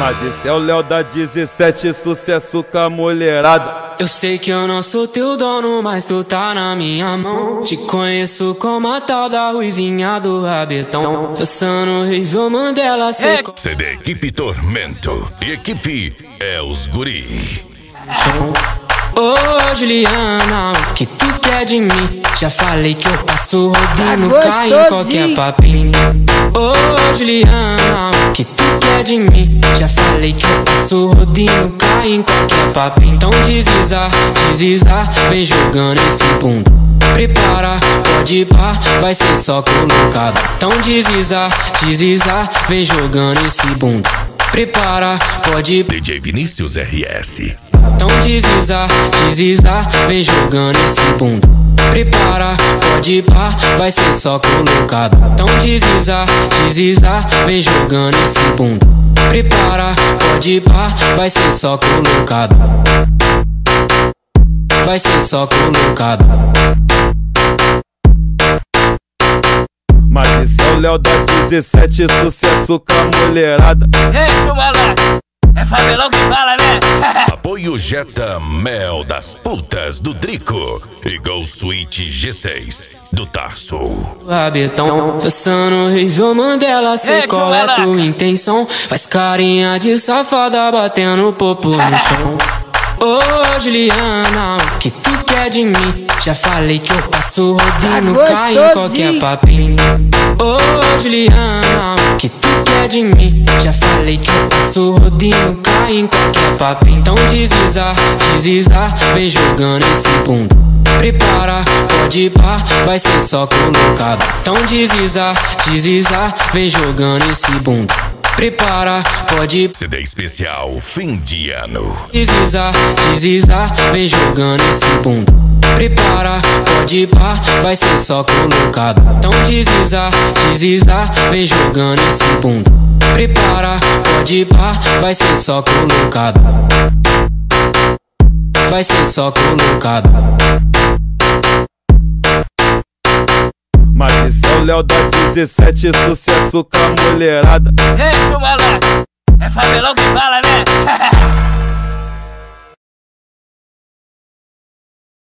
Mas esse é o Léo da 17, sucesso com a mulherada. Eu sei que eu não sou teu dono, mas tu tá na minha mão. Te conheço como a tal da ruivinha do rabetão. Dançando Rival Mandela, CD Equipe Tormento e equipe é os guri. Ô Juliana, o que tu quer de mim? Já falei que eu passo rodinho, cai em qualquer papinho. Ô Juliana, o que tu quer de mim? Já falei que eu passo rodinho, cai em qualquer papinho. Então desliza, vem jogando esse bunda. Prepara, pode ir pá, vai ser só colocado. Então desliza, vem jogando esse bunda. Prepara, pode ir. DJ Vinícius RS. Então desliza, vem jogando esse bunda. Prepara, pode ir pá, vai ser só colocado. Então desliza, vem jogando esse bunda. Prepara, pode ir pá, vai ser só colocado. Vai ser só colocado. Mas esse é o Léo da 17, sucesso com a mulherada. Ei, chumalá, é Fabelão que fala, né? Apoio Jetta Mel das Putas do Drico e Go Suite G6 do Tarso. Rabetão, dançando Rival Mandela, sei qual é tua intenção. Faz carinha de safada, batendo popo no chão. Ô Juliana, o que tu quer de mim? Já falei que eu passo rodinho, cai em qualquer papinho. Ô Juliana, o que tu quer de mim? Já falei que eu passo rodinho, cai em qualquer papinho. Então desliza, vem jogando esse bunda. Prepara, pode ir pá, vai ser só colocado. Então desliza, vem jogando esse bunda. Prepara, pode ir. CD especial fim de ano. Desliza, vem jogando esse bunda. Prepara, pode ir pá, vai ser só colocado. Então desliza, vem jogando esse bunda. Prepara, pode ir pá, vai ser só colocado. Vai ser só colocado. Mas esse é o Léo da 17, sucesso com a mulherada. Ei, chumalá, é Fabelão que fala, né?